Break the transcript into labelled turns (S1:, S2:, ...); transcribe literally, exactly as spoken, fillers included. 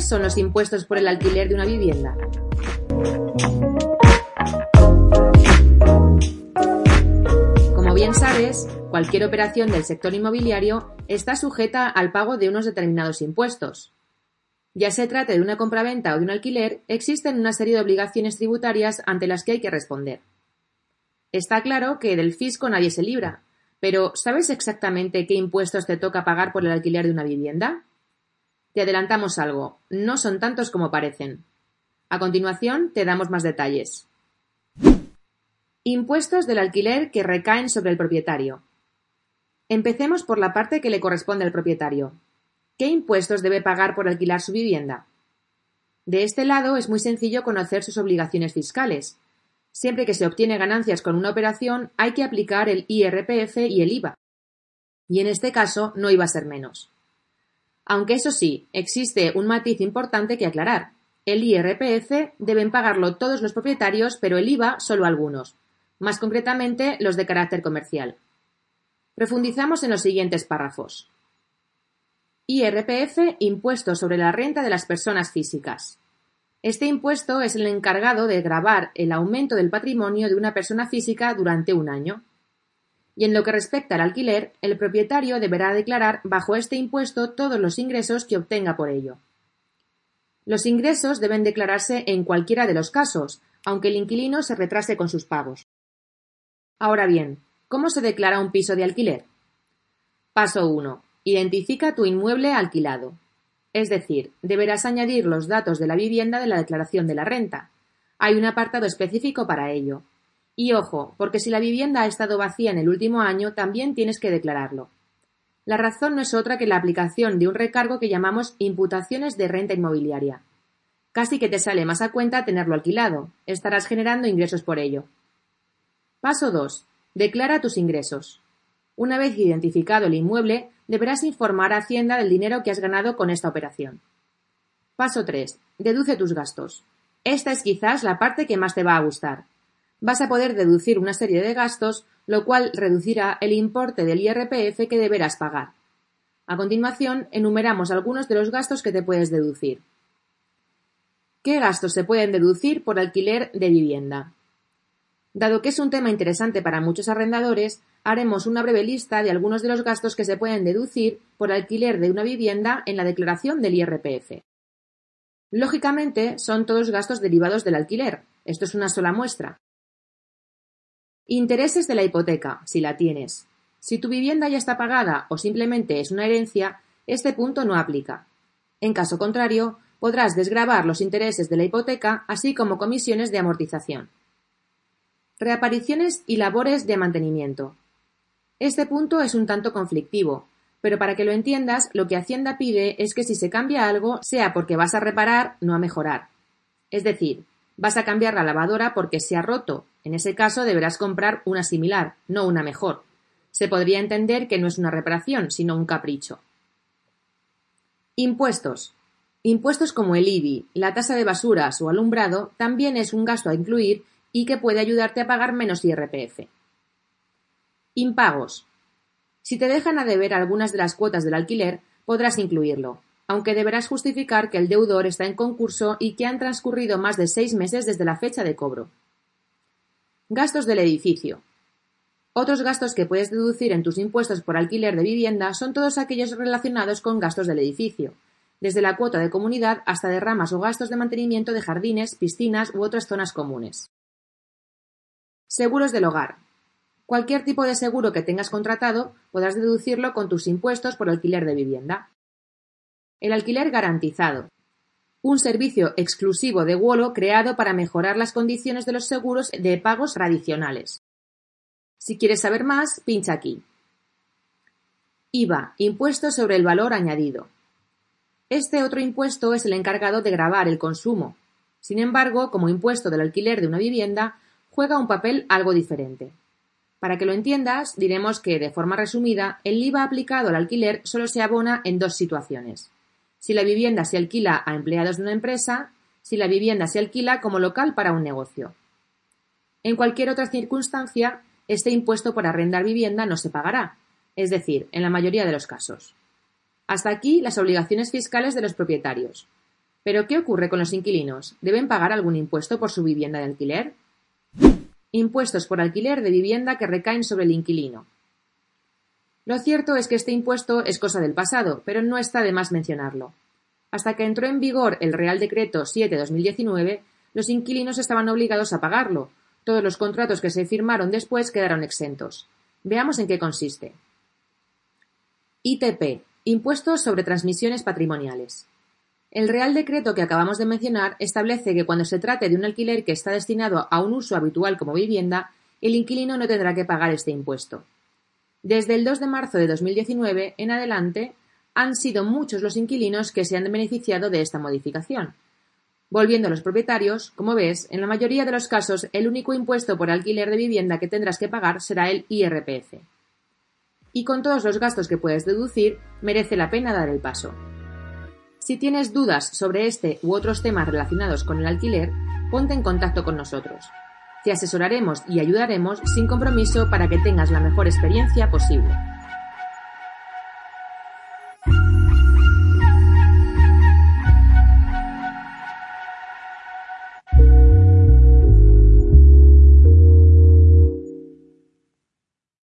S1: ¿Cuáles son los impuestos por el alquiler de una vivienda? Como bien sabes, cualquier operación del sector inmobiliario está sujeta al pago de unos determinados impuestos. Ya se trate de una compraventa o de un alquiler, existen una serie de obligaciones tributarias ante las que hay que responder. Está claro que del fisco nadie se libra, pero ¿sabes exactamente qué impuestos te toca pagar por el alquiler de una vivienda? Te adelantamos algo, no son tantos como parecen. A continuación te damos más detalles. Impuestos del alquiler que recaen sobre el propietario. Empecemos por la parte que le corresponde al propietario. ¿Qué impuestos debe pagar por alquilar su vivienda? De este lado es muy sencillo conocer sus obligaciones fiscales. Siempre que se obtiene ganancias con una operación hay que aplicar el I R P F y el I V A. Y en este caso no iba a ser menos. Aunque eso sí, existe un matiz importante que aclarar. El I R P F deben pagarlo todos los propietarios, pero el I V A solo algunos, más concretamente los de carácter comercial. Profundizamos en los siguientes párrafos. I R P F, impuesto sobre la renta de las personas físicas. Este impuesto es el encargado de gravar el aumento del patrimonio de una persona física durante un año. Y en lo que respecta al alquiler, el propietario deberá declarar bajo este impuesto todos los ingresos que obtenga por ello. Los ingresos deben declararse en cualquiera de los casos, aunque el inquilino se retrase con sus pagos. Ahora bien, ¿cómo se declara un piso de alquiler? Paso uno. Identifica tu inmueble alquilado. Es decir, deberás añadir los datos de la vivienda de la declaración de la renta. Hay un apartado específico para ello. Y ojo, porque si la vivienda ha estado vacía en el último año, también tienes que declararlo. La razón no es otra que la aplicación de un recargo que llamamos imputaciones de renta inmobiliaria. Casi que te sale más a cuenta tenerlo alquilado. Estarás generando ingresos por ello. Paso dos. Declara tus ingresos. Una vez identificado el inmueble, deberás informar a Hacienda del dinero que has ganado con esta operación. Paso tres. Deduce tus gastos. Esta es quizás la parte que más te va a gustar. Vas a poder deducir una serie de gastos, lo cual reducirá el importe del I R P F que deberás pagar. A continuación, enumeramos algunos de los gastos que te puedes deducir. ¿Qué gastos se pueden deducir por alquiler de vivienda? Dado que es un tema interesante para muchos arrendadores, haremos una breve lista de algunos de los gastos que se pueden deducir por alquiler de una vivienda en la declaración del I R P F. Lógicamente, son todos gastos derivados del alquiler. Esto es una sola muestra. Intereses de la hipoteca, si la tienes. Si tu vivienda ya está pagada o simplemente es una herencia, este punto no aplica. En caso contrario, podrás desgravar los intereses de la hipoteca, así como comisiones de amortización. Reapariciones y labores de mantenimiento. Este punto es un tanto conflictivo, pero para que lo entiendas, lo que Hacienda pide es que si se cambia algo, sea porque vas a reparar, no a mejorar. Es decir, vas a cambiar la lavadora porque se ha roto. En ese caso deberás comprar una similar, no una mejor. Se podría entender que no es una reparación, sino un capricho. Impuestos. Impuestos como el I B I, la tasa de basuras o alumbrado también es un gasto a incluir y que puede ayudarte a pagar menos I R P F. Impagos. Si te dejan a deber algunas de las cuotas del alquiler, podrás incluirlo, aunque deberás justificar que el deudor está en concurso y que han transcurrido más de seis meses desde la fecha de cobro. Gastos del edificio. Otros gastos que puedes deducir en tus impuestos por alquiler de vivienda son todos aquellos relacionados con gastos del edificio, desde la cuota de comunidad hasta derramas o gastos de mantenimiento de jardines, piscinas u otras zonas comunes. Seguros del hogar. Cualquier tipo de seguro que tengas contratado podrás deducirlo con tus impuestos por alquiler de vivienda. El alquiler garantizado. Un servicio exclusivo de Wolo creado para mejorar las condiciones de los seguros de pagos tradicionales. Si quieres saber más, pincha aquí. I V A, impuesto sobre el valor añadido. Este otro impuesto es el encargado de gravar el consumo. Sin embargo, como impuesto del alquiler de una vivienda, juega un papel algo diferente. Para que lo entiendas, diremos que, de forma resumida, el I V A aplicado al alquiler solo se abona en dos situaciones. Si la vivienda se alquila a empleados de una empresa, si la vivienda se alquila como local para un negocio. En cualquier otra circunstancia, este impuesto por arrendar vivienda no se pagará, es decir, en la mayoría de los casos. Hasta aquí las obligaciones fiscales de los propietarios. Pero ¿qué ocurre con los inquilinos? ¿Deben pagar algún impuesto por su vivienda de alquiler? Impuestos por alquiler de vivienda que recaen sobre el inquilino. Lo cierto es que este impuesto es cosa del pasado, pero no está de más mencionarlo. Hasta que entró en vigor el Real Decreto siete barra dos mil diecinueve, los inquilinos estaban obligados a pagarlo. Todos los contratos que se firmaron después quedaron exentos. Veamos en qué consiste. I T P. Impuestos sobre transmisiones patrimoniales. El Real Decreto que acabamos de mencionar establece que cuando se trate de un alquiler que está destinado a un uso habitual como vivienda, el inquilino no tendrá que pagar este impuesto. Desde el dos de marzo de dos mil diecinueve en adelante, han sido muchos los inquilinos que se han beneficiado de esta modificación. Volviendo a los propietarios, como ves, en la mayoría de los casos el único impuesto por alquiler de vivienda que tendrás que pagar será el I R P F. Y con todos los gastos que puedes deducir, merece la pena dar el paso. Si tienes dudas sobre este u otros temas relacionados con el alquiler, ponte en contacto con nosotros. Te asesoraremos y ayudaremos sin compromiso para que tengas la mejor experiencia posible.